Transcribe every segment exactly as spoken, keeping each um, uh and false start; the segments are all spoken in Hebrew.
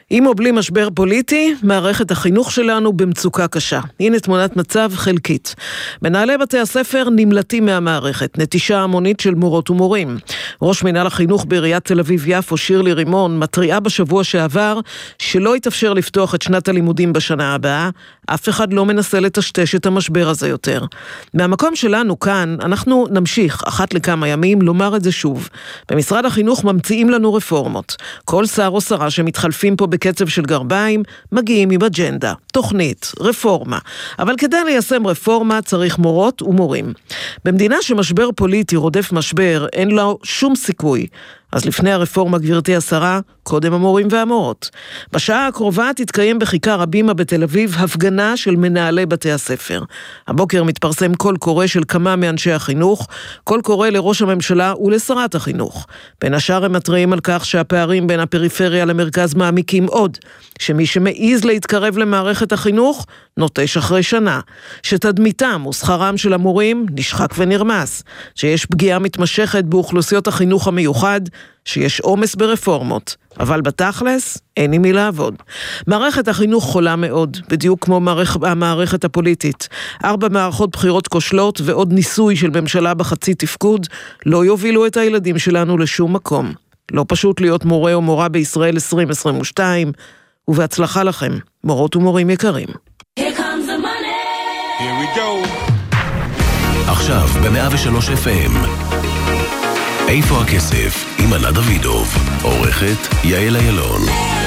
עם או בלי משבר פוליטי, מערכת החינוך שלנו במצוקה קשה. הנה תמונת מצב חלקית. מנהלי בתי הספר נמלטים מהמערכת, נטישה המונית של מורות ומורים. ראש מנהל החינוך בעיריית תל אביב-יפו, שירלי רימון, מתריעה בשבוע שעבר שלא יתאפשר לפתוח את שנת הלימודים בשנה הבאה. אף אחד לא מנסה לטשטש את המשבר הזה יותר. מהמקום שלנו כאן, אנחנו נמשיך אחת לכמה ימים לומר את זה שוב. במשרד החינוך ממציאים לנו רפורמות. כל שר או שרה שמתחלפים פה בקצב של גרביים, מגיעים עם אג'נדה, תוכנית, רפורמה. אבל כדי ליישם רפורמה צריך מורות ומורים. במדינה שמשבר פוליטי רודף משבר, אין לו שום סיכוי. אז לפני הרפורמה, גברתי השרה, קודם המורים והמורות. בשעה הקרובה תתקיים בכיכר הבימה בתל אביב הפגנה של מנהלי בתי הספר. הבוקר מתפרסם קול קורא של כמה מאנשי החינוך, קול קורא לראש הממשלה ולשרת החינוך. בין השאר הם מתריעים על כך שהפערים בין הפריפריה למרכז מעמיקים עוד, שמי שמעיז להתקרב למערכת החינוך נוטש אחרי שנה, שתדמיתם ושכרם של המורים נשחק ונרמס, שיש פגיעה מתמשכת באוכלוסיות החינוך המיוחד, שיש עומס ברפורמות, אבל בתכלס אין עם מי לעבוד. מערכת החינוך חולה מאוד, בדיוק כמו מערכ... המערכת הפוליטית. ארבע מערכות בחירות כושלות ועוד ניסוי של ממשלה בחצי תפקוד לא יובילו את הילדים שלנו לשום מקום. לא פשוט להיות מורה או מורה בישראל עשרים עשרים ושתיים, ובהצלחה לכם, מורות ומורים יקרים. Here comes the money. Here we go. עכשיו ב-מאה ושלוש אף אם. איפה הכסף? עם ענת דוידוב. עורכת יעל אילון.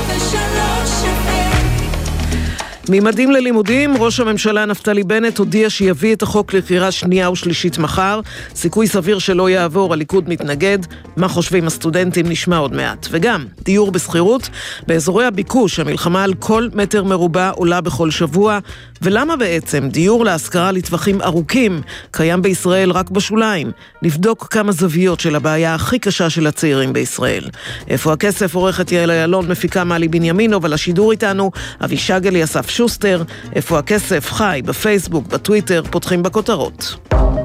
ממדים ללימודים, ראש הממשלה נפתלי בנט הודיע שיביא את החוק לקריאה שנייה ושלישית מחר. סיכוי סביר שלא יעבור, הליכוד מתנגד. מה חושבים הסטודנטים נשמע עוד מעט. וגם, דיור בסחירות. באזורי הביקוש, המלחמה על כל מטר מרובע עולה בכל שבוע. ולמה בעצם דיור להשכרה לטווחים ארוכים קיים בישראל רק בשוליים? נבדוק כמה זוויות של הבעיה הכי קשה של הצעירים בישראל. איפה הכסף? עורכת יעל אילון, מפיקה מלי בנימינו, אבל השידור איתנו אבישג אליסף שוסטר. איפה הכסף? חי בפייסבוק, בטוויטר, פותחים בכותרות.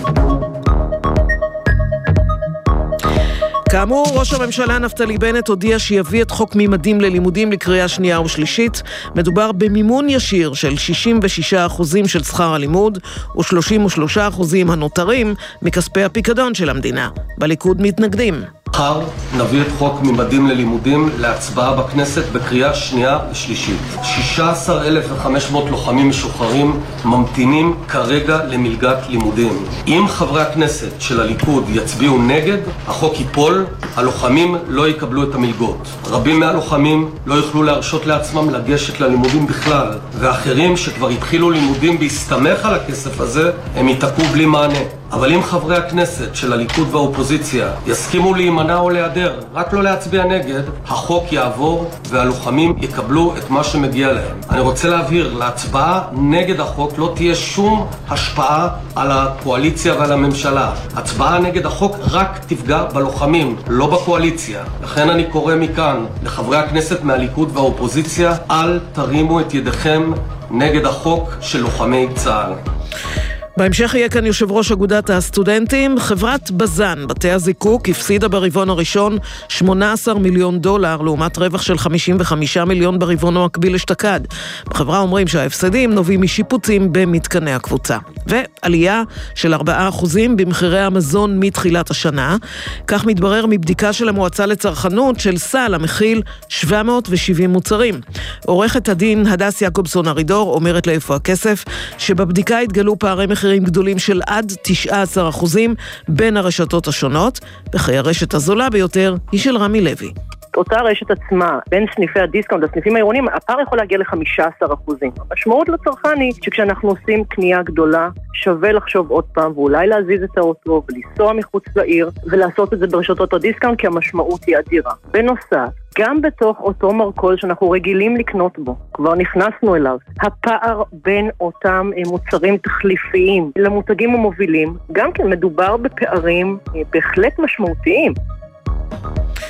כאמור, ראש הממשלה נפתלי בנט הודיע שיביא את חוק ממדים ללימודים לקריאה שנייה ושלישית. מדובר במימון ישיר של שישים ושישה אחוזים של שכר הלימוד ו-שלושים ושלושה אחוזים הנותרים מכספי הפיקדון של המדינה. בליכוד מתנגדים. מחר נביא את חוק ממדים ללימודים להצבעה בכנסת בקריאה שנייה ושלישית. שישה עשר אלף וחמש מאות לוחמים משוחררים ממתינים כרגע למלגת לימודים. אם חברי הכנסת של הליכוד יצביעו נגד, החוק ייפול, הלוחמים לא יקבלו את המלגות. רבים מהלוחמים לא יוכלו להרשות לעצמם לגשת ללימודים בכלל, ואחרים שכבר התחילו לימודים בהסתמך על הכסף הזה, הם ייתקעו בלי מענה. אבל אם חברי הכנסת של הליכוד והאופוזיציה יסכימו להימנע או להיעדר, רק לא להצביע נגד, החוק יעבור והלוחמים יקבלו את מה שמגיע להם. אני רוצה להבהיר, להצבעה נגד החוק לא תהיה שום השפעה על הקואליציה ועל הממשלה. הצבעה נגד החוק רק תפגע בלוחמים, לא בקואליציה. לכן אני קורא מכאן לחברי הכנסת מהליכוד והאופוזיציה, אל תרימו את ידיכם נגד החוק של לוחמי צה"ל. בהמשך יהיה כאן יושב ראש אגודת הסטודנטים. חברת בזן, בתי הזיקוק, הפסידה ברבעון הראשון שמונה עשר מיליון דולר, לעומת רווח של חמישים וחמישה מיליון ברבעון המקביל אשתקד. בחברה אומרים שההפסדים נובעים משיפוצים במתקני הקבוצה. ועלייה של ארבעה אחוזים במחירי המזון מתחילת השנה. כך מתברר מבדיקה של המועצה לצרכנות של סל המכיל שבע מאות ושבעים מוצרים. עורכת הדין הדס יעקובסון ארידור אומרת לאיפה הכסף שבבדיקה התגלו פערי מחירים גדולים של עד תשעה עשר אחוזים בין הרשתות השונות, וכי הרשת הזולה ביותר היא של רמי לוי. אותה רשת עצמה, בין סניפי הדיסקאונט לסניפים העירוניים, הפער יכול להגיע ל-חמישה עשר אחוזים. המשמעות לצרכן היא שכשאנחנו עושים קנייה גדולה, שווה לחשוב עוד פעם, ואולי להזיז את האוטו ולנסוע מחוץ לעיר, ולעשות את זה ברשתות הדיסקאונט, כי המשמעות היא אדירה. בנוסף, גם בתוך אותו מרכול שאנחנו רגילים לקנות בו, כבר נכנסנו אליו, הפער בין אותם מוצרים תחליפיים למותגים המובילים, גם כן מדובר בפערים בהחלט משמעותיים.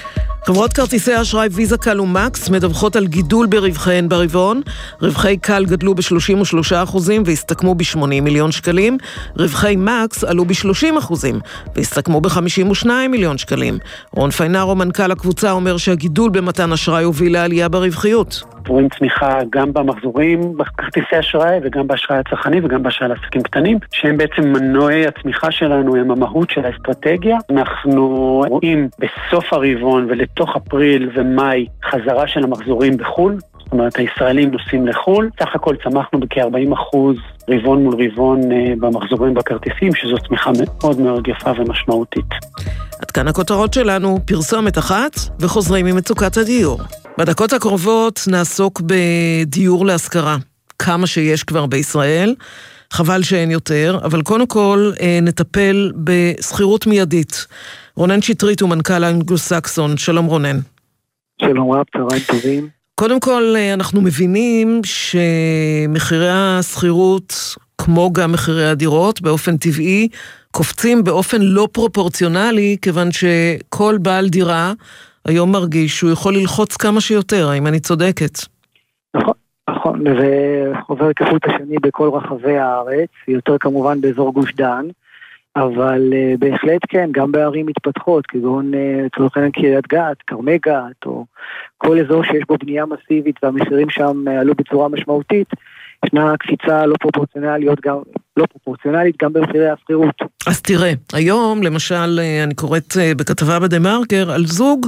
חברות כרטיסי האשראי ויזה קל ומקס מדווחות על גידול ברווחיהן ברבעון. רווחי קל גדלו ב-שלושים ושלושה אחוזים והסתכמו ב-שמונים מיליון שקלים. רווחי מקס עלו ב-שלושים אחוזים והסתכמו ב-חמישים ושניים מיליון שקלים. רון פיינרו, מנכ"ל הקבוצה, אומר שהגידול במתן אשראי הוביל לעלייה ברווחיות. רואים צמיחה גם במחזורים בכרטיסי אשראי וגם באשראי הצרכני וגם באשראי לעסקים קטנים, שהם בעצם מנועי הצמיחה שלנו, הם המהות של האסטרטגיה. אנחנו רואים בסוף הרבעון ולתוך אפריל ומאי חזרה של המחזורים בחול, זאת אומרת הישראלים נוסעים לחול. סך הכל צמחנו בכ-ארבעים אחוז רבעון מול רבעון במחזורים בכרטיסים, שזו צמיחה מאוד מאוד יפה ומשמעותית. עד כאן הכותרות שלנו, פרסומת אחת וחוזרים ממצוקת הדיור. בדקות הקרובות נעסוק בדיור להשכרה, כמה שיש כבר בישראל, חבל שאין יותר, אבל קודם כל נטפל בסחירות מיידית. רונן שטרית הוא מנכ"ל אנגלו-סקסון, שלום רונן. שלום רב, צהריים טובים. קודם כל אנחנו מבינים שמחירי הסחירות, כמו גם מחירי הדירות, באופן טבעי, קופצים באופן לא פרופורציונלי, כיוון שכל בעל דירה היום מרגיש שהוא יכול ללחוץ כמה שיותר, האם אני צודקת? נכון, נכון, וזה עובר כחוט השני בכל רחבי הארץ, יותר כמובן באזור גוש דן, אבל uh, בהחלט כן, גם בערים מתפתחות, כגון לצורך העניין קריית גת, כרמי גת, או כל אזור שיש בו בנייה מסיבית והמחירים שם uh, עלו בצורה משמעותית, ישנה קפיצה לא פרופורציונלית גם, לא פרופורציונלית גם במחירי הסחירות. אז תראה, היום למשל אני קוראת בכתבה בדה-מרקר על זוג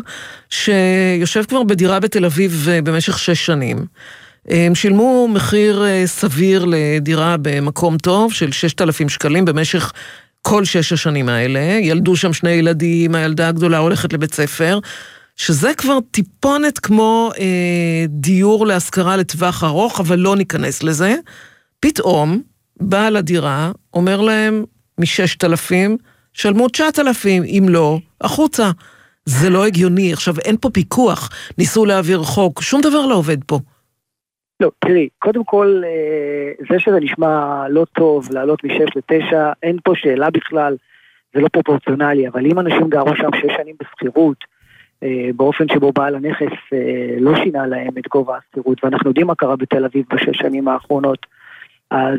שיושב כבר בדירה בתל אביב במשך שש שנים. הם שילמו מחיר סביר לדירה במקום טוב של ששת אלפים שקלים במשך כל שש השנים האלה. ילדו שם שני ילדים, הילדה הגדולה הולכת לבית ספר, שזה כבר טיפונת כמו אה, דיור להשכרה לטווח ארוך, אבל לא ניכנס לזה. פתאום בעל הדירה אומר להם מששת אלפים, שלמו תשעת אלפים, אם לא, החוצה. זה לא הגיוני, עכשיו אין פה פיקוח, ניסו להעביר חוק, שום דבר לא עובד פה. לא, תראי, קודם כל, זה שזה נשמע לא טוב, לעלות משש לתשע, אין פה שאלה בכלל, זה לא פרופורציונלי, אבל אם אנשים גרו שם שש שנים בסחירות, באופן שבו בעל הנכס לא שינה להם את גובה הסחירות, ואנחנו יודעים מה קרה בתל אביב בשש שנים האחרונות, אז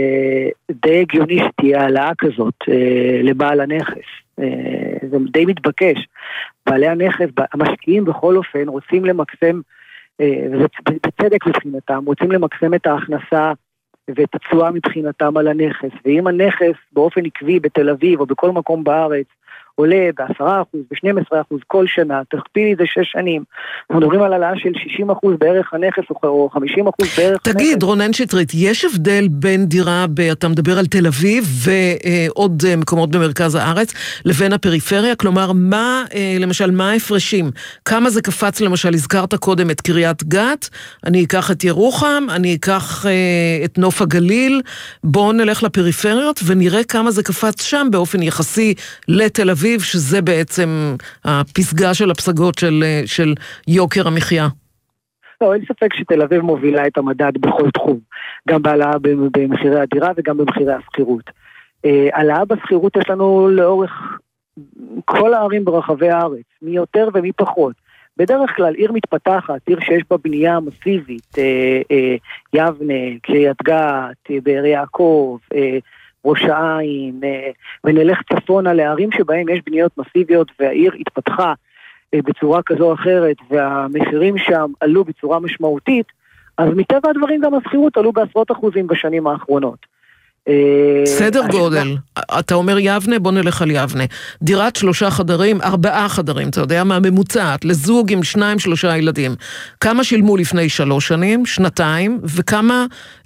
די הגיוני שתהיה העלאה כזאת לבעל הנכס. זה די מתבקש. בעלי הנכס, המשקיעים בכל אופן, רוצים למקסם, וזה בצדק מבחינתם, רוצים למקסם את ההכנסה ואת התשואה מבחינתם על הנכס. ואם הנכס באופן עקבי בתל אביב או בכל מקום בארץ, עולה בעשרה אחוז, בשנים עשר אחוז כל שנה, תכפילי זה שש שנים. אנחנו מדברים על העלאה של שישים אחוז בערך הנכס, או חמישים אחוז בערך הנכס. תגיד, רונן שטרית, יש הבדל בין דירה, אתה מדבר על תל אביב, ועוד מקומות במרכז הארץ, לבין הפריפריה? כלומר, מה, למשל, מה ההפרשים? כמה זה קפץ, למשל, הזכרת קודם את קריית גת, אני אקח את ירוחם, אני אקח את נוף הגליל, בואו נלך לפריפריות, ונראה כמה זה קפץ שם, באופן יחסי לתל אביב, שזה בעצם הפסגה של הפסגות של, של יוקר המחיה. לא, אין ספק שתל אביב מובילה את המדד בכל תחום, גם בהעלאה במחירי הדירה וגם במחירי הסחירות. העלאה בסחירות יש לנו לאורך כל הערים ברחבי הארץ, מי יותר ומי פחות. בדרך כלל עיר מתפתחת, עיר שיש בה בנייה מסיבית, יבנה, קריית גת, באר יעקב, ראש העין, ונלך צפונה לערים שבהם יש בניות מסיביות והעיר התפתחה בצורה כזו או אחרת והמחירים שם עלו בצורה משמעותית, אז מטבע הדברים גם הסחירות עלו בעשרות אחוזים בשנים האחרונות. סדר גודל, אתה אומר יבנה, בוא נלך על יבנה. דירת שלושה חדרים, ארבעה חדרים, אתה יודע מה ממוצעת, לזוג עם שניים שלושה ילדים. כמה שילמו לפני שלוש שנים, שנתיים, וכמה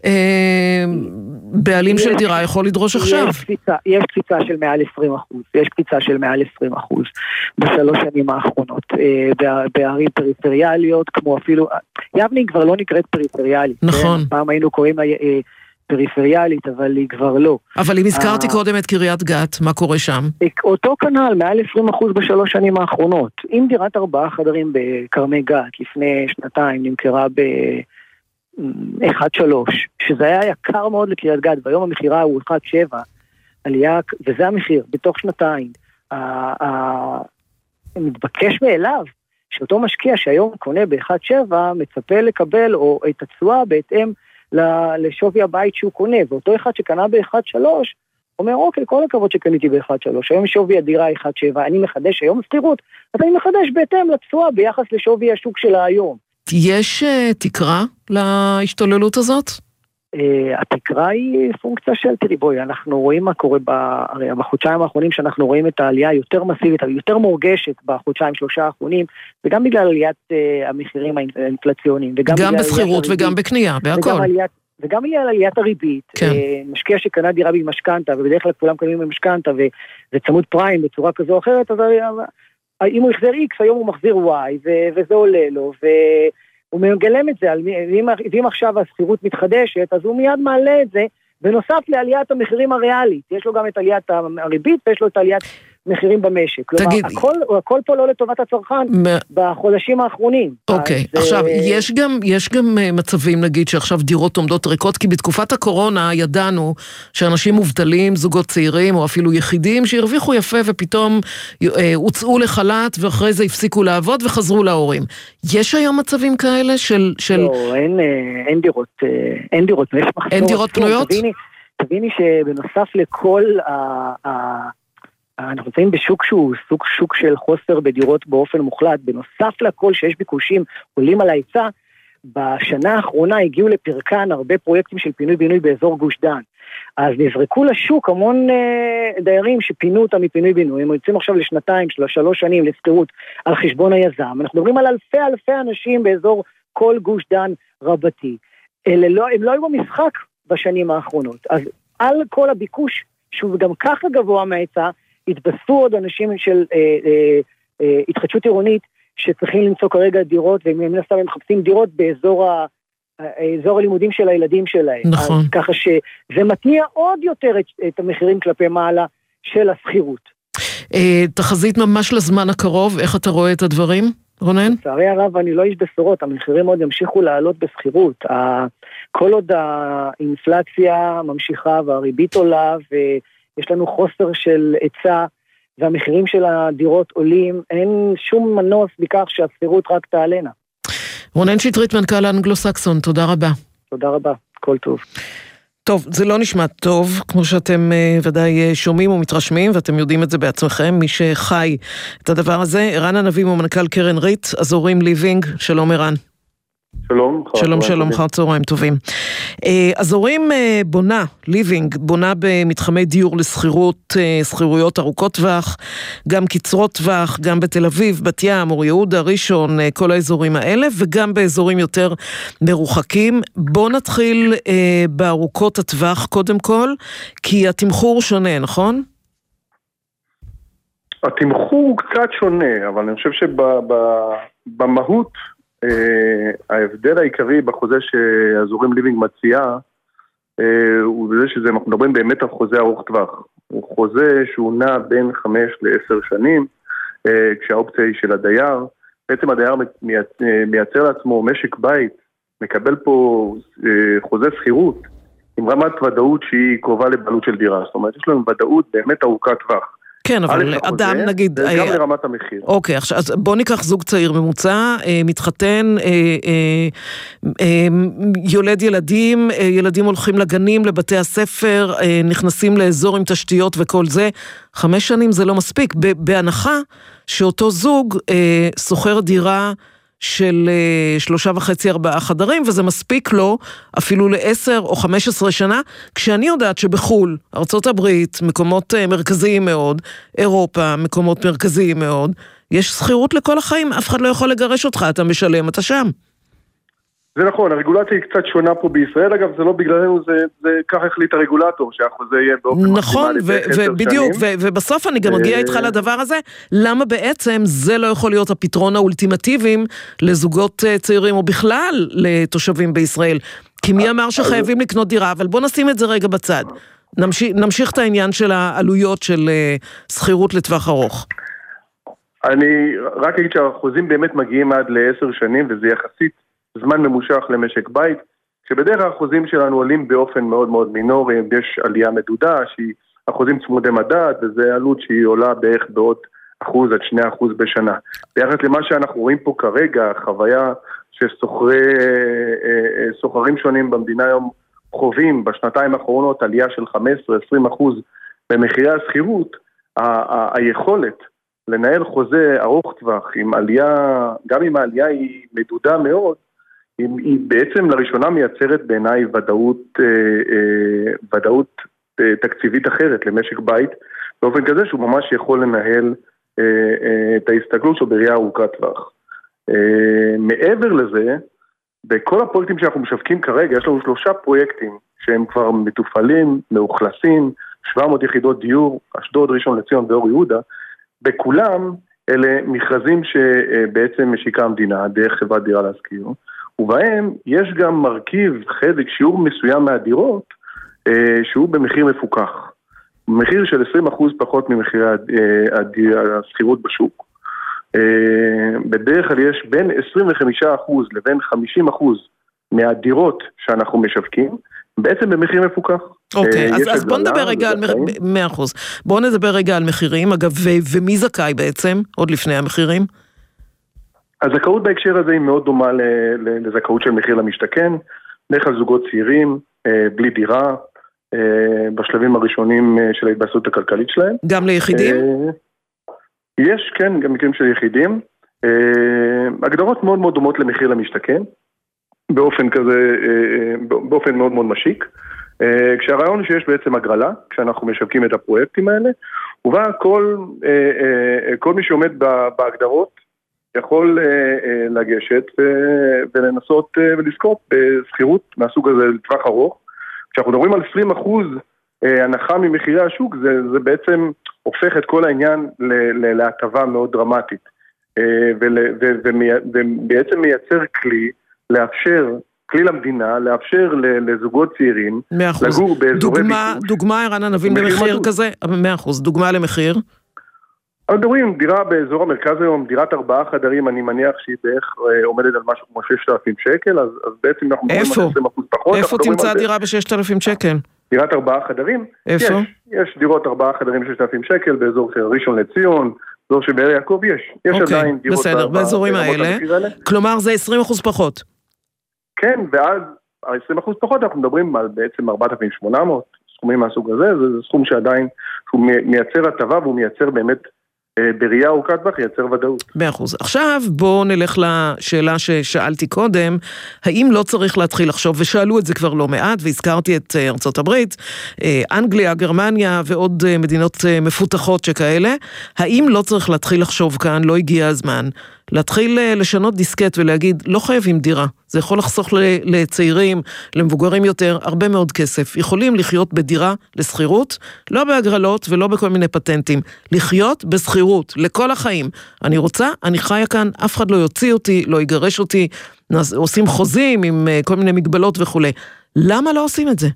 אה, בעלים של דירה יכול לדרוש עכשיו? יש קפיצה, יש קפיצה של מעל עשרים אחוז, יש קפיצה של מעל עשרים אחוז בשלוש שנים האחרונות, אה, בערים פריפריאליות, כמו אפילו, יבנה כבר לא נקראת פריפריאלית. נכון. כן? פעם היינו קוראים לה... אה, פריפריאלית, אבל היא כבר לא. אבל אם הזכרתי קודם את קריית גת, מה קורה שם? אותו כנ"ל, מעל עשרים אחוז בשלוש שנים האחרונות. אם דירת ארבעה חדרים בכרמי גת לפני שנתיים נמכרה ב-אחד שלוש, שזה היה יקר מאוד לקריית גת, והיום המחירה הוא אחד שבע, עלייה, וזה המחיר, בתוך שנתיים. מתבקש מאליו שאותו משקיע שהיום קונה ב-אחת נקודה שבע, מצפה לקבל או את התשואה בהתאם לשווי הבית שהוא קונה, ואותו אחד שקנה ב-אחת נקודה שלוש, אומר, אוקיי, כל הכבוד שקניתי ב-אחת נקודה שלוש, היום שווי הדירה אחת נקודה שבע, אני מחדש היום סחירות, אז אני מחדש בהתאם לתשואה ביחס לשווי השוק שלה היום. יש uh, תקרה להשתוללות הזאת? Uh, התקרה היא פונקציה של, תראי בואי, אנחנו רואים מה קורה ב- בחודשיים האחרונים, שאנחנו רואים את העלייה יותר מסיבית, יותר מורגשת בחודשיים שלושה האחרונים, וגם בגלל עליית uh, המחירים האינפלציוניים. גם בסחירות וגם בקנייה, בהכל. וגם עליית וגם על עליית הריבית, כן. משקיע שקנה דירה במשכנתה, ובדרך כלל כולם קנים במשכנתה, וזה צמוד פריים בצורה כזו או אחרת, אז אם הוא יחזר X, היום הוא מחזיר Y, וזה עולה לו, והוא מגלם את זה, ואם עכשיו הסחירות מתחדשת, אז הוא מיד מעלה את זה, בנוסף לעליית המחירים הריאלית, יש לו גם את עליית הריבית, ויש לו את עליית מחירים במשק. כלומר, הכל, הכל פה לא לטובת הצרכן בחודשים האחרונים. אוקיי, עכשיו, יש גם, יש גם מצבים, נגיד, שעכשיו דירות עומדות ריקות, כי בתקופת הקורונה ידענו שאנשים מובטלים, זוגות צעירים, או אפילו יחידים, שהרוויחו יפה ופתאום הוצאו לחל"ת, ואחרי זה הפסיקו לעבוד וחזרו להורים. יש היום מצבים כאלה של... של... לא, אין, אין דירות, אין דירות, יש מחסור. אין דירות פנויות? תביני, תביני שבנוסף לכל ה... ה... אנחנו נמצאים בשוק שהוא סוג שוק של חוסר בדירות באופן מוחלט, בנוסף לכל שיש ביקושים עולים על ההיצע, בשנה האחרונה הגיעו לפרקן הרבה פרויקטים של פינוי-בינוי באזור גוש דן, אז נזרקו לשוק המון אה, דיירים שפינו אותם מפינוי-בינוי, הם יוצאים עכשיו לשנתיים, של שלוש שנים לסחירות על חשבון היזם, אנחנו מדברים על אלפי אלפי אנשים באזור כל גוש דן רבתי, אלה לא, הם לא היו במשחק בשנים האחרונות, אז על כל הביקוש, שהוא גם ככה גבוה מההיצע, התבספו עוד אנשים של אה, אה, אה, התחדשות עירונית שצריכים למצוא כרגע דירות, והם מנסה הם מחפשים דירות באזור ה, האזור הלימודים של הילדים שלהם. נכון. אז ככה שזה מתניע עוד יותר את, את המחירים כלפי מעלה של הסחירות. אה, תחזית ממש לזמן הקרוב, איך אתה רואה את הדברים, רונן? לצערי הרב, אני לא איש בשורות, המחירים עוד ימשיכו לעלות בסחירות. כל עוד האינפלציה ממשיכה והריבית עולה ו... יש לנו חוסר של היצע, והמחירים של הדירות עולים, אין שום מנוס בכך שהסחירות רק תעלנה. רונן שטרית, מנכ"ל האנגלו-סקסון, תודה רבה. תודה רבה, כל טוב. טוב, זה לא נשמע טוב, כמו שאתם uh, ודאי שומעים ומתרשמים, ואתם יודעים את זה בעצמכם, מי שחי את הדבר הזה. ערן הנביא הוא מנכ"ל קרן ריט, אזורים ליבינג, שלום ערן. שלום, שלום, שלום, חר צהריים טובים. אזורים בונה, ליבינג, בונה במתחמי דיור לסחירות, סחירויות ארוכות טווח, גם קצרות טווח, גם בתל אביב, בת ים, אור יהודה, ראשון, כל האזורים האלה, וגם באזורים יותר מרוחקים. בוא נתחיל בארוכות הטווח קודם כל, כי התמחור שונה, נכון? התמחור הוא קצת שונה, אבל אני חושב שבמהות, Uh, ההבדל העיקרי בחוזה שאזורים ליבינג מציעה uh, הוא בזה שזה, אנחנו מדברים באמת על חוזה ארוך טווח. הוא חוזה שהוא נע בין חמש לעשר שנים, uh, כשהאופציה היא של הדייר. בעצם הדייר מייצר לעצמו משק בית, מקבל פה uh, חוזה סחירות עם רמת ודאות שהיא קרובה לבעלות של דירה. זאת אומרת, יש לנו ודאות באמת ארוכת טווח. כן, אבל אדם נגיד... גם לרמת המחיר. אוקיי, עכשיו, אז בוא ניקח זוג צעיר ממוצע, מתחתן, יולד ילדים, ילדים הולכים לגנים, לבתי הספר, נכנסים לאזור עם תשתיות וכל זה, חמש שנים זה לא מספיק, בהנחה שאותו זוג סוחר דירה של שלושה וחצי ארבעה חדרים, וזה מספיק לו אפילו לעשר או חמש עשרה שנה, כשאני יודעת שבחול, ארצות הברית, מקומות מרכזיים מאוד, אירופה, מקומות מרכזיים מאוד, יש סחירות לכל החיים, אף אחד לא יכול לגרש אותך, אתה משלם, אתה שם. זה נכון, הרגולציה היא קצת שונה פה בישראל, אגב, זה לא בגללנו, זה, זה כך החליט הרגולטור, שהחוזה יהיה באופן נכון, ובדיוק, ובסוף אני גם מגיע איתך לדבר הזה, למה בעצם זה לא יכול להיות הפתרון האולטימטיביים לזוגות צעירים, או בכלל לתושבים בישראל, כי מי אמר שחייבים לקנות דירה, אבל בוא נשים את זה רגע בצד, נמשיך, נמשיך את העניין של העלויות של סחירות לטווח ארוך. אני רק אגיד שהחוזים באמת מגיעים עד לעשר שנים, וזה יחסית זמן ממושך למשק בית, שבדרך כלל החוזים שלנו עולים באופן מאוד מאוד מינורי, יש עלייה מדודה, שהיא החוזים צמודי מדד, וזה עלות שהיא עולה בערך בעוד אחוז עד שני אחוז בשנה. ביחד למה שאנחנו רואים פה כרגע, החוויה שסוחרים שונים במדינה היום חווים בשנתיים האחרונות עלייה של חמש עשרה עד עשרים אחוז במחירי השכירות, ה- היכולת לנהל חוזה ארוך טווח עם עלייה, גם אם העלייה היא מדודה מאוד, היא, היא בעצם לראשונה מייצרת בעיניי ודאות, אה, אה, ודאות אה, תקציבית אחרת למשק בית, באופן כזה שהוא ממש יכול לנהל אה, אה, את ההסתגלות שלו בראייה ארוכת טווח. אה, מעבר לזה, בכל הפרויקטים שאנחנו משווקים כרגע, יש לנו שלושה פרויקטים שהם כבר מתופעלים, מאוכלסים, שבע מאות יחידות דיור, אשדוד, ראשון לציון ואור יהודה, בכולם אלה מכרזים שבעצם משיקה המדינה, דרך חברת דירה להשכיר, ובהם יש גם מרכיב, חלק, שיעור מסוים מהדירות, שהוא במחיר מפוקח. מחיר של עשרים אחוז פחות ממחירי השכירות בשוק. בדרך כלל יש בין עשרים וחמישה אחוז לבין חמישים אחוז מהדירות שאנחנו משווקים, בעצם במחיר מפוקח. אוקיי, אז, אז בוא נדבר רגע על מאה אחוז. בוא נדבר רגע על מחירים, אגב, ו- ומי זכאי בעצם, עוד לפני המחירים? הזכאות בהקשר הזה היא מאוד דומה ל- ל- לזכאות של מחיר למשתכן, דרך כלל זוגות צעירים, בלי דירה, בשלבים הראשונים של ההתבססות הכלכלית שלהם. גם ליחידים? יש, כן, גם מקרים של יחידים. הגדרות מאוד מאוד דומות למחיר למשתכן, באופן כזה, באופן מאוד מאוד משיק. כשהרעיון הוא שיש בעצם הגרלה, כשאנחנו משווקים את הפרויקטים האלה, ובה כל, כל מי שעומד בהגדרות יכול לגשת ולנסות ולזכות בסחירות מהסוג הזה לטווח ארוך. כשאנחנו מדברים על עשרים אחוז הנחה ממחירי השוק, זה, זה בעצם הופך את כל העניין להטבה מאוד דרמטית, ובעצם מייצר כלי לאפשר, כלי למדינה, לאפשר לזוגות צעירים לגור באזורי ביקוש. דוגמה, ערן הנבין, במחיר כזה? מאה אחוז, דוגמה למחיר? אנחנו מדברים, דירה באזור המרכז היום, דירת ארבעה חדרים, אני מניח שהיא בערך עומדת על משהו כמו ששת אלפים שקל, אז, אז בעצם אנחנו מדברים על עשרים אחוז פחות. איפה תמצא דירה ב-ששת אלפים שקל? דירת ארבעה חדרים? איפה? יש, יש דירות ארבעה חדרים ב-ששת אלפים שקל, באזור של ראשון לציון, באזור של באר יעקב, יש. יש אוקיי, עדיין דירות בסדר, באזורים האלה. כלומר זה עשרים אחוז פחות. כן, ואז ה-עשרים אחוז פחות אנחנו מדברים על בעצם ארבעת אלפים ושמונה מאות, סכומים מהסוג הזה, זה, זה סכום שעדיין, שהוא מייצר הטבה והוא מייצר באמת בראייה ארוכת טווח ייצר ודאות. מאה אחוז. עכשיו בואו נלך לשאלה ששאלתי קודם, האם לא צריך להתחיל לחשוב, ושאלו את זה כבר לא מעט, והזכרתי את ארצות הברית, אנגליה, גרמניה ועוד מדינות מפותחות שכאלה, האם לא צריך להתחיל לחשוב כאן, לא הגיע הזמן, להתחיל לשנות דיסקט ולהגיד, לא חייבים דירה, זה יכול לחסוך לצעירים, למבוגרים יותר, הרבה מאוד כסף, יכולים לחיות בדירה לסחירות, לא בהגרלות ולא בכל מיני פטנטים, לחיות בסחירות, לכל החיים. אני רוצה, אני חיה כאן, אף אחד לא יוציא אותי, לא יגרש אותי, עושים חוזים עם כל מיני מגבלות וכו'. למה לא עושים את זה?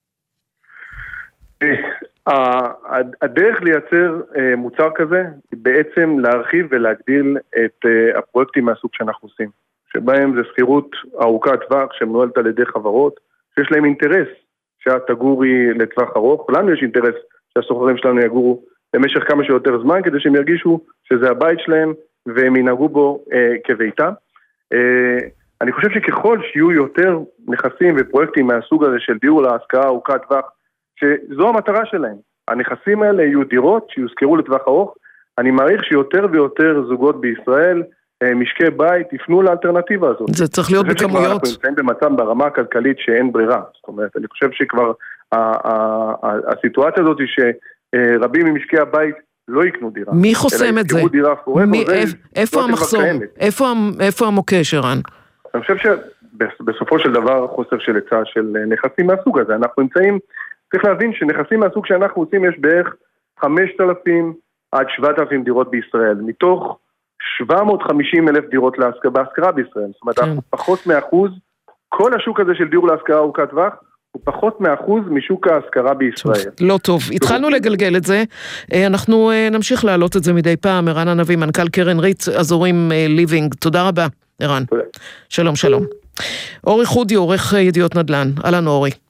הדרך לייצר מוצר כזה היא בעצם להרחיב ולהגדיל את הפרויקטים מהסוג שאנחנו עושים, שבהם זה סחירות ארוכת טווח שמנוהלת על ידי חברות שיש להם אינטרס שאת תגורי לטווח ארוך. לנו יש אינטרס שהסוחרים שלנו יגורו במשך כמה שיותר זמן, כדי שהם ירגישו שזה הבית שלהם והם ינהגו בו אה, כביתם. אה, אני חושב שככל שיהיו יותר נכסים ופרויקטים מהסוג הזה של דיור להשכרה ארוכת טווח, שזו המטרה שלהם. הנכסים האלה יהיו דירות שיוזכרו לטווח ארוך. אני מעריך שיותר ויותר זוגות בישראל, משקי בית, יפנו לאלטרנטיבה הזאת. זה צריך להיות בכמויות. אנחנו נמצאים במצב ברמה הכלכלית שאין ברירה. זאת אומרת, אני חושב שכבר הסיטואציה הזאת היא שרבים ממשקי הבית לא יקנו דירה. מי חוסם את זה? איפה המחסום? איפה המוקש, ערן? אני חושב שבסופו של דבר חוסר של היצע של נכסים מהסוג הזה. אנחנו נמצאים, צריך להבין שנכסים מהסוג שאנחנו עושים יש בערך חמשת אלפים עד שבעת אלפים דירות בישראל, מתוך שבע מאות וחמישים אלף דירות בהשכרה בישראל. זאת אומרת, אנחנו פחות מאחוז, כל השוק הזה של דיור להשכרה ארוכת טווח, הוא פחות מאחוז משוק ההשכרה בישראל. לא טוב, התחלנו לגלגל את זה, אנחנו נמשיך להעלות את זה מדי פעם. ערן הנביא, מנכ"ל קרן ריט אזורים ליבינג, תודה רבה, ערן. שלום, שלום. אורי חודי, עורך ידיעות נדל"ן, אהלן אורי.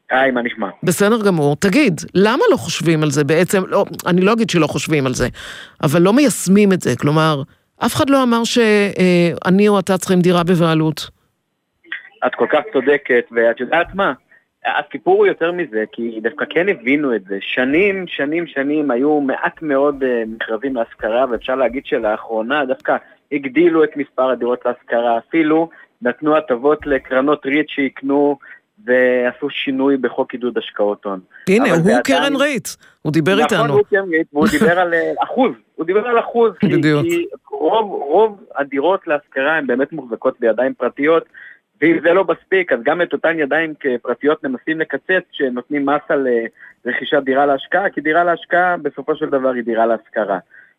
היי, מה נשמע? בסדר גמור. תגיד, למה לא חושבים על זה בעצם? לא, אני לא אגיד שלא חושבים על זה, אבל לא מיישמים את זה. כלומר, אף אחד לא אמר שאני או אתה צריכים דירה בבעלות. את כל כך צודקת, ואת יודעת מה? הסיפור הוא יותר מזה, כי דווקא כן הבינו את זה. שנים, שנים, שנים היו מעט מאוד uh, מכרזים להשכרה, ואפשר להגיד שלאחרונה דווקא הגדילו את מספר הדירות להשכרה, אפילו נתנו הטבות לקרנות ריט שיקנו, ועשו שינוי בחוק עידוד השקעות הון. הנה, הוא ועדיין... קרן ריט, הוא דיבר נכון, איתנו. נכון, הוא קרן ריט, והוא דיבר על אחוז, הוא דיבר על אחוז, כי, כי רוב, רוב הדירות להשכרה הן באמת מוחזקות בידיים פרטיות, ואם זה לא מספיק, אז גם את אותן ידיים כפרטיות מנסים לקצץ, שנותנים מס על רכישת דירה להשקעה, כי דירה להשקעה בסופו של דבר היא דירה להשכרה.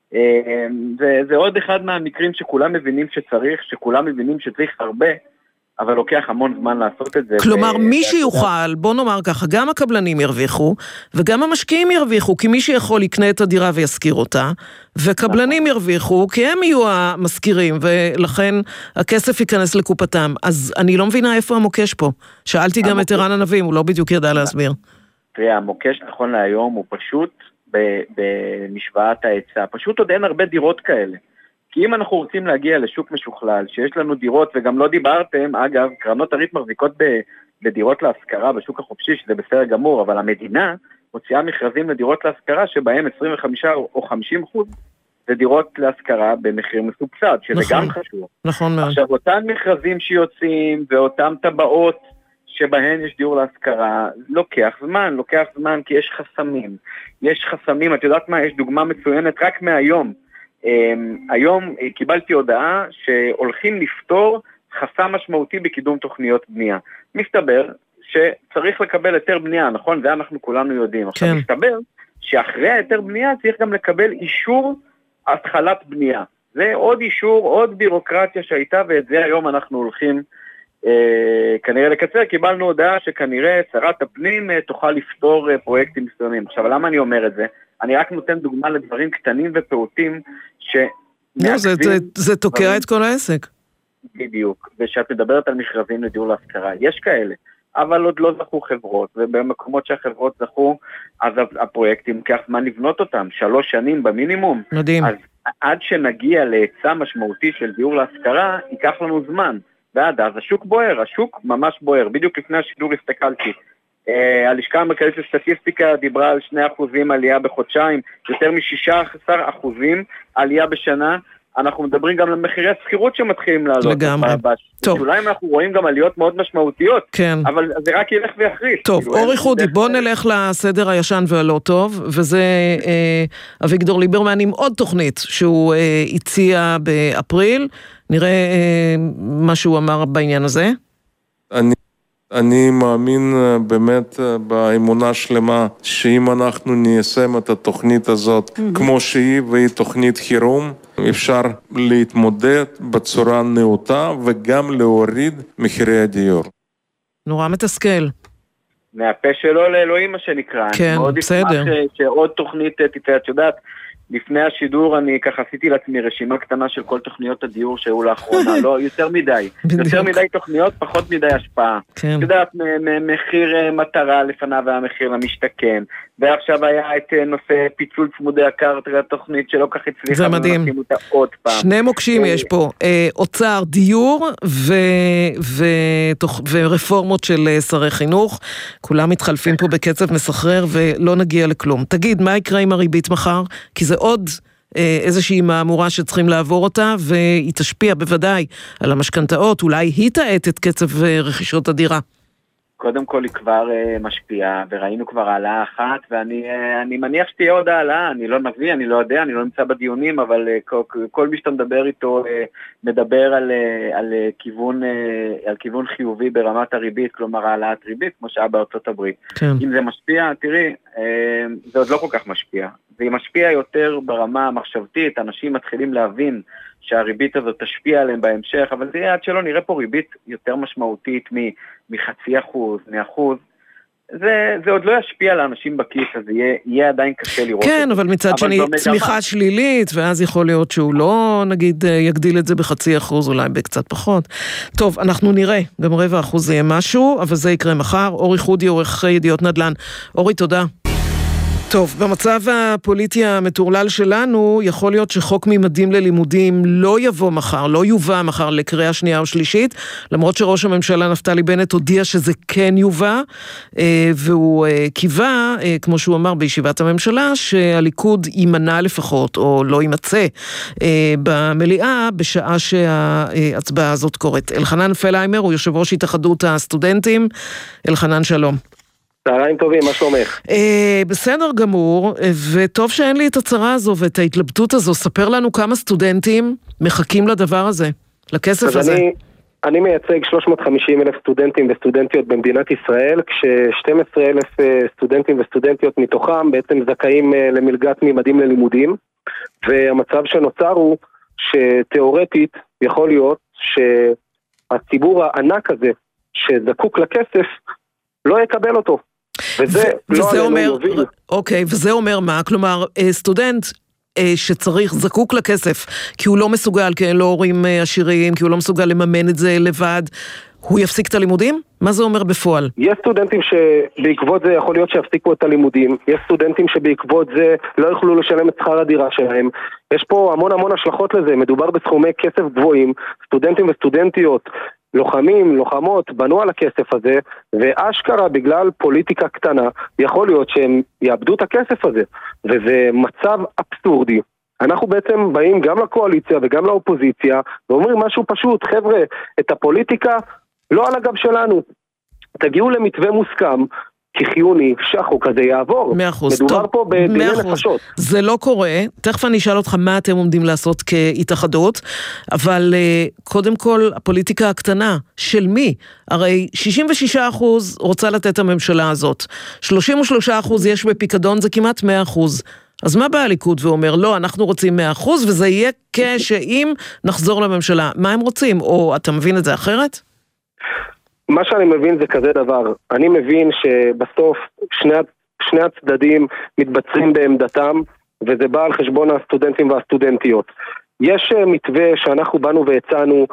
זה, זה עוד אחד מהמקרים שכולם מבינים שצריך, שכולם מבינים שצריך הרבה, אבל לוקח המון זמן לעשות את זה. כלומר, מי שיוכל, בוא נאמר ככה, גם הקבלנים ירוויחו, וגם המשקיעים ירוויחו, כי מי שיכול יקנה את הדירה ויזכיר אותה, וקבלנים ירוויחו, כי הם יהיו המשכירים, ולכן הכסף ייכנס לקופתם. אז אני לא מבינה איפה המוקש פה. שאלתי גם את ערן הנבים, הוא לא בדיוק ידע להסביר. תראה, המוקש נכון להיום הוא פשוט במשוואת ההיצע. פשוט עוד אין הרבה דירות כאלה. כי אם אנחנו רוצים להגיע לשוק משוכלל, שיש לנו דירות, וגם לא דיברתם, אגב, קרנות הריט מחזיקות בדירות להשכרה בשוק החופשי, שזה בסדר גמור, אבל המדינה מוציאה מכרזים לדירות להשכרה, שבהם עשרים וחמישה או חמישים אחוז זה דירות להשכרה במחיר מסובסד, שזה נכון, גם חשוב. נכון מאוד. עכשיו, אותם מכרזים שיוצאים, ואותם טבעות שבהן יש דיור להשכרה, לוקח זמן, לוקח זמן כי יש חסמים. יש חסמים, את יודעת מה, יש דוגמה מצוינת רק מהיום, Um, היום uh, קיבלתי הודעה שהולכים לפתור חסם משמעותי בקידום תוכניות בנייה. מסתבר שצריך לקבל היתר בנייה, נכון? זה אנחנו כולנו יודעים. כן. עכשיו מסתבר שאחרי היתר בנייה צריך גם לקבל אישור התחלת בנייה. זה עוד אישור, עוד בירוקרטיה שהייתה, ואת זה היום אנחנו הולכים uh, כנראה לקצר. קיבלנו הודעה שכנראה שרת הפנים uh, תוכל לפתור uh, פרויקטים מסוימים. עכשיו, למה אני אומר את זה? אני רק נותן דוגמה לדברים קטנים ופעוטים ש... לא, זה, זה, זה תוקע דברים... את כל העסק. בדיוק, ושאת מדברת על מכרזים לדיור להשכרה, יש כאלה, אבל עוד לא זכו חברות, ובמקומות שהחברות זכו, אז הפרויקטים כך מה לבנות אותם, שלוש שנים במינימום. מדהים. אז עד שנגיע להיצע משמעותי של דיור להשכרה, ייקח לנו זמן, ועד אז השוק בוער, השוק ממש בוער, בדיוק לפני השידור הסתכלתי, הלשכה המרכזית לסטטיסטיקה דיברה על שני אחוזים עלייה בחודשיים, יותר מ-שישה עשר אחוזים עלייה בשנה. אנחנו מדברים גם על מחירי הסחירות שמתחילים לעלות. לגמרי. טוב. אולי אנחנו רואים גם עליות מאוד משמעותיות, כן. אבל זה רק ילך ויחריף. טוב, אורי חודי, בוא נלך לסדר הישן והלא טוב, וזה אה, אביגדור ליברמן עם עוד תוכנית שהוא אה, הציע באפריל. נראה אה, מה שהוא אמר בעניין הזה. אני אני מאמין באמת באמונה שלמה שאם אנחנו ניישם את התוכנית הזאת mm-hmm. כמו שהיא, והיא תוכנית חירום, אפשר להתמודד בצורה נאותה וגם להוריד מחירי הדיור. נורא מתסכל. מהפה שלו לאלוהים מה שנקרא. כן, בסדר. אני מאוד אשמח שעוד תוכנית תצא, את יודעת, לפני השידור אני ככה עשיתי לעצמי רשימה קטנה של כל תוכניות הדיור שהיו לאחרונה, לא, יותר מדי, יותר מדי תוכניות, פחות מדי השפעה. את יודעת, מחיר מטרה לפניו היה מחיר למשתכן, ועכשיו היה את נושא פיצול צמודי הקרקע, תוכנית שלא כך הצליחה. זה מדהים. שני מוקשים יש פה, אוצר, דיור ורפורמות של שרי חינוך, כולם מתחלפים פה בקצב מסחרר ולא נגיע לכלום. תגיד, מה יקרה עם הריבית מחר? כי זה עוד איזושהי מאמורה שצריכים לעבור אותה, והיא תשפיע בוודאי על המשכנתאות, אולי היא תעט את קצב רכישות הדירה. קודם כל היא כבר uh, משפיעה, וראינו כבר העלאה אחת, ואני uh, מניח שתהיה עוד העלאה, אני לא נביא, אני לא יודע, אני לא נמצא בדיונים, אבל uh, כל, כל מי שאתה מדבר איתו uh, מדבר על, uh, על, uh, כיוון, uh, על כיוון חיובי ברמת הריבית, כלומר העלאת ריבית, כמו שהיה בארצות הברית. כן. אם זה משפיע, תראי, uh, זה עוד לא כל כך משפיע. זה משפיע יותר ברמה המחשבתית, אנשים מתחילים להבין שהריבית הזאת תשפיע עליהם בהמשך, אבל תראה, עד שלא נראה פה ריבית יותר משמעותית מחצי אחוז, מאחוז, זה, זה עוד לא ישפיע על האנשים בכיס, אז יהיה, יהיה עדיין קשה לראות. כן, אבל מצד אבל שני צמיחה שלילית, ואז יכול להיות שהוא לא, נגיד, יגדיל את זה בחצי אחוז, אולי בקצת פחות. טוב, אנחנו נראה, גם רבע אחוז יהיה משהו, אבל זה יקרה מחר. אורי חודי, עורך ידיעות נדל"ן. אורי, תודה. טוב, במצב הפוליטי המטורלל שלנו, יכול להיות שחוק ממדים ללימודים לא יבוא מחר, לא יובא מחר לקריאה שנייה או שלישית, למרות שראש הממשלה נפתלי בנט הודיע שזה כן יובא, והוא קיווה, כמו שהוא אמר בישיבת הממשלה, שהליכוד יימנע לפחות, או לא יימצא במליאה, בשעה שההצבעה הזאת קורית. אלחנן פלהיימר הוא יושב ראש התאחדות הסטודנטים. אלחנן, שלום. צהריים טובים, מה שלומך? אה, בסדר גמור, וטוב שאין לי את הצרה הזו ואת ההתלבטות הזו. ספר לנו כמה סטודנטים מחכים לדבר הזה, לכסף הזה. אני, אני מייצג שלוש מאות וחמישים אלף סטודנטים וסטודנטיות במדינת ישראל, כש-שנים עשר אלף סטודנטים וסטודנטיות מתוכם בעצם זכאים למלגת ממדים ללימודים, והמצב שנוצר הוא שתיאורטית יכול להיות שהציבור הענק הזה שזקוק לכסף לא יקבל אותו. וזה לא אומר, אוקיי, וזה אומר מה? כלומר, סטודנט שצריך, זקוק לכסף, כי הוא לא מסוגל, כי אין לו הורים עשירים, כי הוא לא מסוגל לממן את זה לבד, הוא יפסיק את הלימודים? מה זה אומר בפועל? יש סטודנטים שבעקבות זה יכול להיות שיפסיקו את הלימודים, יש סטודנטים שבעקבות זה לא יוכלו לשלם את שכר הדירה שלהם, יש פה המון המון השלכות לזה, מדובר בסכומי כסף גבוהים, סטודנטים וסטודנטיות, לוחמים, לוחמות, בנו על הכסף הזה, ואשכרה בגלל פוליטיקה קטנה, יכול להיות שהם יאבדו את הכסף הזה, וזה מצב אבסורדי. אנחנו בעצם באים גם לקואליציה וגם לאופוזיציה, ואומרים משהו פשוט, חבר'ה, את הפוליטיקה לא על הגב שלנו. תגיעו למתווה מוסכם, כי חיוני שהחוק הזה יעבור. מאה אחוז. מדובר טוב, פה בדיני נפשות. זה לא קורה. תכף אני אשאל אותך מה אתם עומדים לעשות כהתאחדות, אבל uh, קודם כל, הפוליטיקה הקטנה, של מי? הרי שישים ושישה אחוז רוצה לתת הממשלה הזאת. שלושים ושלושה אחוז יש בפיקדון, זה כמעט מאה אחוז. אז מה בא הליכוד ואומר, לא, אנחנו רוצים מאה אחוז, וזה יהיה כשאם נחזור לממשלה. מה הם רוצים? או אתה מבין את זה אחרת? מה שאני מבין זה כזה דבר, אני מבין שבסוף שני, שני הצדדים מתבצרים בעמדתם, וזה בא על חשבון הסטודנטים והסטודנטיות. יש מתווה שאנחנו באנו והצענו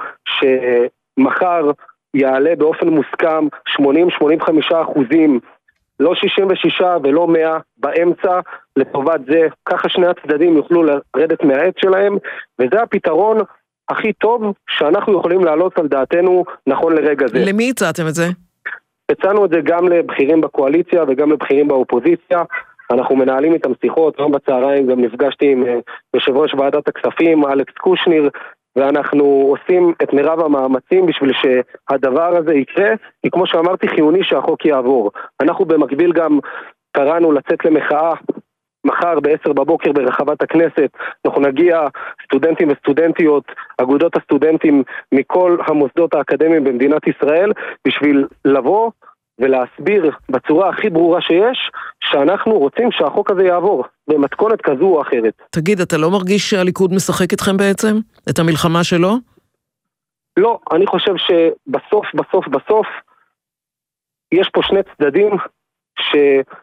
שמחר יעלה באופן מוסכם שמונים עד שמונים וחמישה אחוזים, לא שישים ושישה ולא מאה באמצע, לטובת זה, ככה שני הצדדים יוכלו לרדת מהעץ שלהם, וזה הפתרון הכי טוב שאנחנו יכולים לעלות על דעתנו נכון לרגע זה. למי הצעתם את זה? הצענו את זה גם לבחירים בקואליציה וגם לבחירים באופוזיציה. אנחנו מנהלים איתם שיחות, היום בצהריים גם נפגשתי עם יושב ראש ועדת הכספים, אלכס קושניר, ואנחנו עושים את מירב המאמצים בשביל שהדבר הזה יקרה, כי כמו שאמרתי, חיוני שהחוק יעבור. אנחנו במקביל גם קראנו לצאת למחאה, מחר ב-עשר בבוקר ברחבת הכנסת, אנחנו נגיע סטודנטים וסטודנטיות, אגודות הסטודנטים מכל המוסדות האקדמיים במדינת ישראל, בשביל לבוא ולהסביר בצורה הכי ברורה שיש, שאנחנו רוצים שהחוק הזה יעבור, במתכונת כזו או אחרת. תגיד, אתה לא מרגיש שהליכוד משחק איתכם בעצם? את המלחמה שלו? לא, אני חושב שבסוף, בסוף, בסוף, יש פה שני צדדים ש...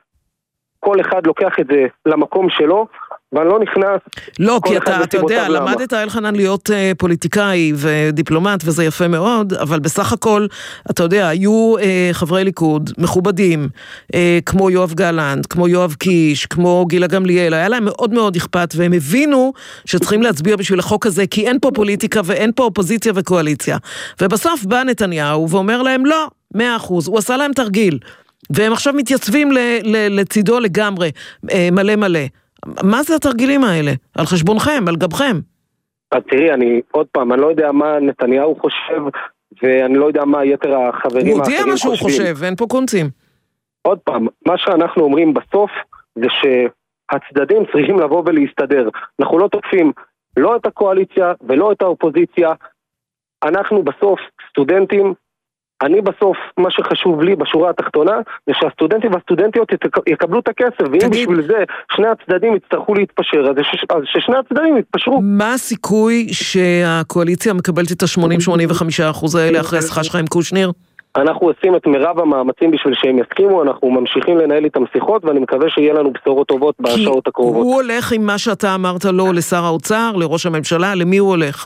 כל אחד לוקח את זה למקום שלו, ואני לא נכנס... לא, כי אתה, אתה יודע, למדת אלחנן להיות uh, פוליטיקאי ודיפלומט, וזה יפה מאוד, אבל בסך הכל, אתה יודע, היו uh, חברי ליכוד מכובדים, uh, כמו יואב גלנט, כמו יואב קיש, כמו גילה גמליאל, היה להם מאוד מאוד אכפת, והם הבינו שצריכים להצביע בשביל החוק הזה, כי אין פה פוליטיקה ואין פה אופוזיציה וקואליציה. ובסוף בא נתניהו ואומר להם, לא, מאה אחוז, הוא עשה להם תרגיל. והם עכשיו מתייצבים לצידו לגמרי, מלא מלא. מה זה התרגילים האלה? על חשבונכם, על גבכם? אז תראי, אני עוד פעם, אני לא יודע מה נתניהו חושב, ואני לא יודע מה יתר החברים האחרים חושבים. הוא הודיע מה שהוא חושב, ואין פה קונצים. עוד פעם, מה שאנחנו אומרים בסוף, זה שהצדדים צריכים לבוא ולהסתדר. אנחנו לא תוקפים לא את הקואליציה ולא את האופוזיציה. אנחנו בסוף סטודנטים, אני בסוף, מה שחשוב לי בשורה התחתונה, זה שהסטודנטים והסטודנטיות יקבלו את הכסף, ואם תגיד, בשביל זה שני הצדדים יצטרכו להתפשר, אז ששני הצדדים יתפשרו. מה הסיכוי שהקואליציה מקבלת את ה-שמונים עד שמונים וחמישה אחוז האלה אחרי השיחה שלך עם קושניר? אנחנו עושים את מירב המאמצים בשביל שהם יסכימו, אנחנו ממשיכים לנהל איתם שיחות, ואני מקווה שיהיה לנו בשורות טובות בשעות הקרובות. הוא הולך עם מה שאתה אמרת לו לשר האוצר, לראש הממשלה, למי הוא הולך?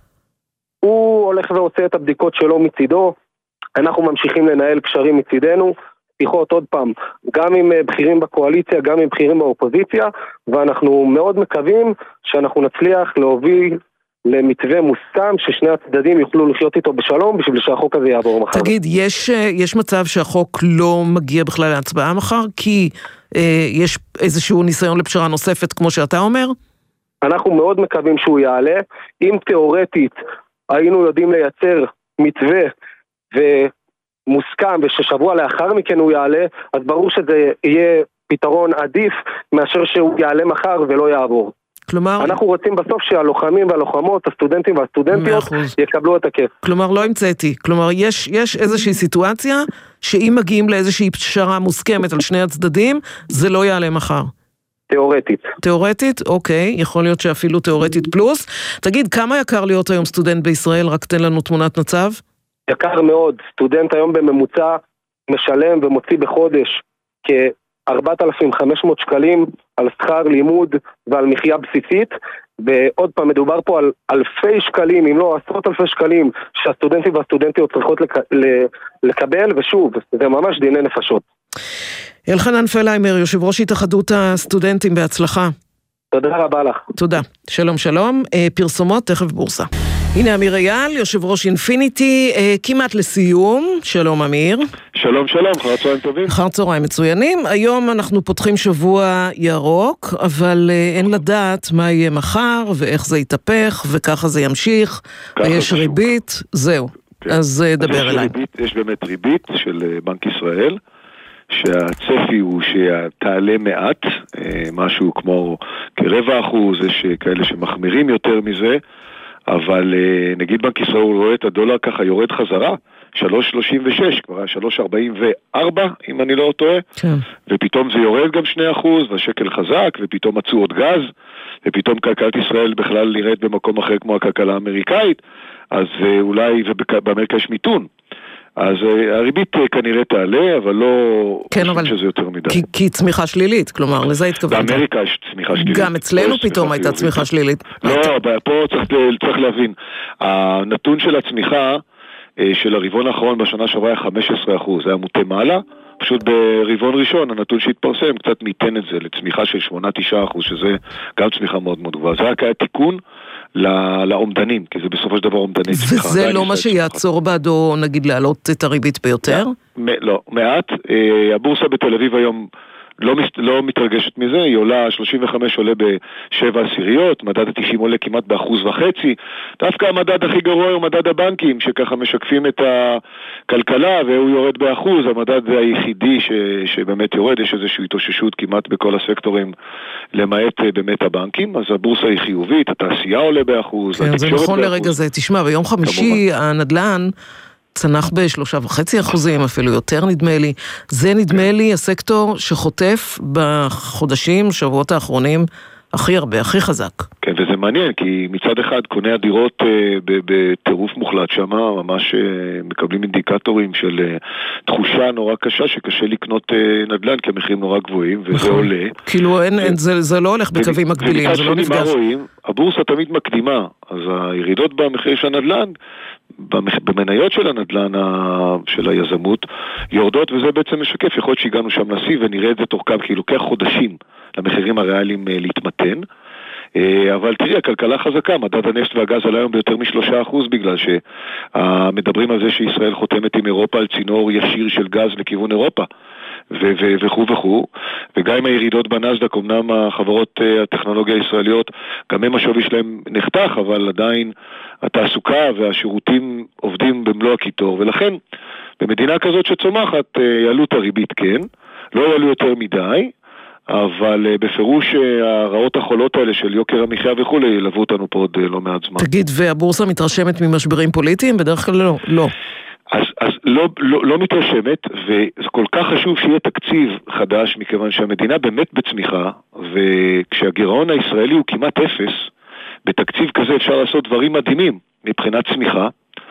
הוא הולך ועושה את הבדיקות שלו מצידו, אנחנו ממשיכים לנהל קשרים מצידנו, שיחות עוד פעם, גם עם בכירים בקואליציה, גם עם בכירים באופוזיציה, ואנחנו מאוד מקווים שאנחנו נצליח להוביל למתווה מוסכם ששני הצדדים יוכלו לחיות איתו בשלום בשביל שהחוק הזה יעבור מחר. תגיד, יש, יש מצב שהחוק לא מגיע בכלל להצבעה מחר? כי אה, יש איזשהו ניסיון לפשרה נוספת כמו שאתה אומר? אנחנו מאוד מקווים שהוא יעלה. אם תיאורטית היינו יודעים לייצר מתווה ומוסכם וששבוע לאחר מכן הוא יעלה, אז ברור שזה יהיה פתרון עדיף מאשר שהוא יעלה מחר ולא יעבור. כלומר, אנחנו רוצים בסוף שהלוחמים והלוחמות, הסטודנטים והסטודנטיות יקבלו את הכיף. כלומר, לא המצאתי. כלומר, יש, יש איזושהי סיטואציה שאם מגיעים לאיזושהי פשרה מוסכמת על שני הצדדים, זה לא יעלה מחר. תיאורטית. תיאורטית? אוקיי. יכול להיות שאפילו תיאורטית פלוס. תגיד, כמה יקר להיות היום סטודנט בישראל? רק תן לנו תמונת מצב. יקר מאוד. סטודנט היום בממוצע משלם ומוציא בחודש כ... ארבעת אלפים וחמש מאות שקלים על שכר לימוד ועל מחיה בסיסית, ועוד פעם מדובר פה על אלפי שקלים, אם לא עשרות אלפי שקלים, שהסטודנטים והסטודנטיות צריכות לק... לקבל, ושוב, זה ממש דיני נפשות. אלחנן פלהיימר, יושב ראש התאחדות הסטודנטים, בהצלחה. תודה רבה לך. תודה. שלום שלום. פרסומות, תכף בורסה. הנה אמיר אייל, יושב ראש אינפיניטי, אה, כמעט לסיום. שלום אמיר. שלום שלום, אחר צהריים טובים. אחר צהריים מצוינים. היום אנחנו פותחים שבוע ירוק, אבל אה, אין לדעת מה יהיה מחר ואיך זה יתהפך וככה זה ימשיך. ויש ריבית, זהו. כן. אז אה, דבר אליי. ריבית, יש באמת ריבית של בנק ישראל, שהצפי הוא שתעלה מעט, אה, משהו כמו כרבע אחוז, יש כאלה שמחמירים יותר מזה, אבל נגיד בנק ישראל רואה את הדולר ככה יורד חזרה, שלוש שלושים ושש, כבר היה שלוש ארבעים וארבע, אם אני לא טועה, כן. ופתאום זה יורד גם שני אחוז, והשקל חזק, ופתאום מצאו עוד גז, ופתאום כלכלת ישראל בכלל נראית במקום אחר כמו הכלכלה האמריקאית, אז אולי, ובאמריקה יש מיתון. אז הריבית כנראה תעלה, אבל לא כן, אבל שזה יותר מדי. כי, כי צמיחה שלילית, כלומר, לזה התכוונת. באמריקה יש צמיחה שלילית. גם אצלנו פתאום הייתה צמיחה שלילית. לא, פה צריך, צריך להבין. הנתון של הצמיחה של הרבעון האחרון בשנה שעברה היה חמישה עשר אחוז, זה היה מוטה מעלה, פשוט ברבעון ראשון, הנתון שהתפרסם קצת ניתן את זה לצמיחה של שמונה תשע אחוז, שזה גם צמיחה מאוד מאוד גבוהה. זה רק היה תיקון לעומדנים, כי זה בסופו של דבר עומדני צמיחה. וזה לא מה שיעצור בעדו, נגיד, להעלות את הריבית ביותר? לא, מעט. הבורסה בתל אביב היום לא, לא מתרגשת מזה, היא עולה, שלושים וחמש עולה בשבע עשיריות, מדד ה-תשעים עולה כמעט באחוז וחצי, דווקא המדד הכי גרוע הוא מדד הבנקים, שככה משקפים את הכלכלה, והוא יורד באחוז, המדד היחידי ש, שבאמת יורד, יש איזושהי התאוששות כמעט בכל הסקטורים, למעט באמת הבנקים, אז הבורסה היא חיובית, התעשייה עולה באחוז, כן, זה נכון באחוז. לרגע זה, תשמע, ביום חמישי כמובן. הנדלן צנח בשלושה וחצי אחוזים, אפילו יותר נדמה לי. זה נדמה לי הסקטור שחוטף בחודשים, שבועות האחרונים, הכי הרבה, הכי חזק. כן, וזה מעניין, כי מצד אחד קוני הדירות אה, בטירוף מוחלט שמה, ממש אה, מקבלים אינדיקטורים של אה, תחושה נורא קשה, שקשה לקנות אה, נדל"ן, כי המחירים נורא גבוהים, וזה נכון. עולה. כאילו, אין, אין, זה, זה לא הולך בקווים מקבילים, זה לא נפגש. רואים, הבורסה תמיד מקדימה, אז הירידות במחיר של הנדל"ן, במניות של הנדל"ן של היזמות יורדות, וזה בעצם משקף, יכול להיות שהגענו שם לשיא ונראה את זה תוך כמה, כי לוקח חודשים למחירים הריאליים להתמתן, אבל תראי, הכלכלה חזקה, מדד הנפט והגז עלה היום ביותר משלושה אחוז, בגלל שמדברים על זה שישראל חותמת עם אירופה על צינור ישיר של גז לכיוון אירופה, וכו' וכו', וגם עם הירידות בנסדק, אמנם החברות הטכנולוגיה הישראליות, גם הם השווי שלהם נחתך, אבל עדיין התעסוקה והשירותים עובדים במלוא הקיטור, ולכן במדינה כזאת שצומחת יעלו את הריבית כן, לא יעלו יותר מדי, אבל בפירוש הרעות החולות האלה של יוקר המחיה וכו' ילוו אותנו פה עוד לא מעט זמן. תגיד, והבורסה מתרשמת ממשברים פוליטיים? בדרך כלל לא. לא. אז, אז לא, לא, לא מתרשמת, וזה כל כך חשוב שיהיה תקציב חדש, מכיוון שהמדינה באמת בצמיחה, וכשהגירעון הישראלי הוא כמעט אפס, בתקציב כזה אפשר לעשות דברים מדהימים מבחינת צמיחה,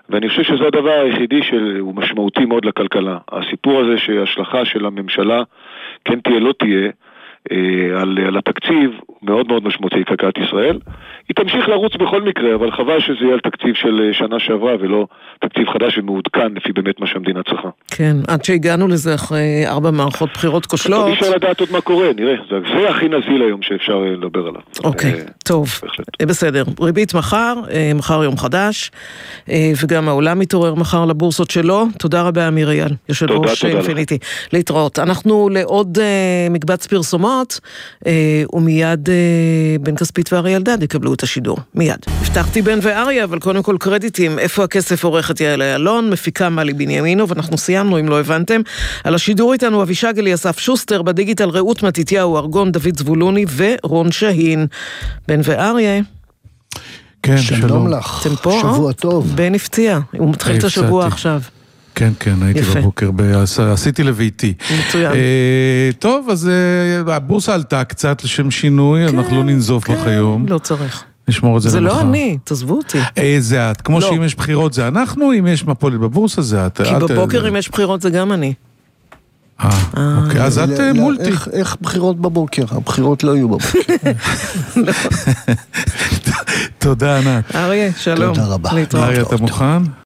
ואני חושב שזה הדבר היחידי שהוא משמעותי מאוד לכלכלה. הסיפור הזה שההשלכה של הממשלה כן תהיה לא תהיה על, על התקציב מאוד מאוד משמעותי לכלכלת ישראל. היא תמשיך לרוץ בכל מקרה, אבל חבל שזה יהיה על תקציב של שנה שעברה ולא תקציב חדש ומעודכן לפי באמת מה שהמדינה צריכה. כן, עד שהגענו לזה אחרי ארבע מערכות בחירות כושלות. אי אפשר לדעת עוד מה קורה, נראה. זה, זה הכי נזיל היום שאפשר לדבר עליו. אוקיי, אה, טוב. בהחלט. בסדר. ריבית מחר, מחר יום חדש, וגם העולם מתעורר מחר לבורסות שלו. תודה רבה אמיר אייל, יושב ראש אינפיניטי. להתראות. אנחנו לעוד מקבץ פרסומות, ומיד בן כספית ואריה אלדד יקבלו את השידור. מיד. הבטחתי בן ואריה, אבל קודם כל קרדיטים. איפה הכסף? עורכת יעל אלון, מפיקה מלי בנימינו, ואנחנו סיימנו, אם לא הבנתם. על השידור איתנו אבישג אליסף שוסטר, בדיגיטל רעות מתתיהו, ארגון, דוד זבולוני ורון שהין. בן ואריה. כן, שלום, שלום לך. אתם פה? שבוע טוב. בן הפציע. הוא מתחיל את השבוע עכשיו. כן, כן, הייתי יפה. בבוקר, עשיתי לביתי. מצוין. אה, טוב, אז אה, הבורסה עלתה קצת לשם שינוי, כן, אנחנו לא ננזוף כן, לך היום. לא צריך. נשמור את זה, זה למחר. לא אני, תעזבו אותי. אה, זה את. כמו לא. שאם יש בחירות זה אנחנו, אם יש מפולת בבורסה זה את. כי את, בבוקר זה... אם יש בחירות זה גם אני. אה, אוקיי, אז את ל- מולטי. איך, איך בחירות בבוקר? הבחירות לא יהיו בבוקר. תודה ענת. אריה, שלום. תודה רבה. אריה, אתה מוכן?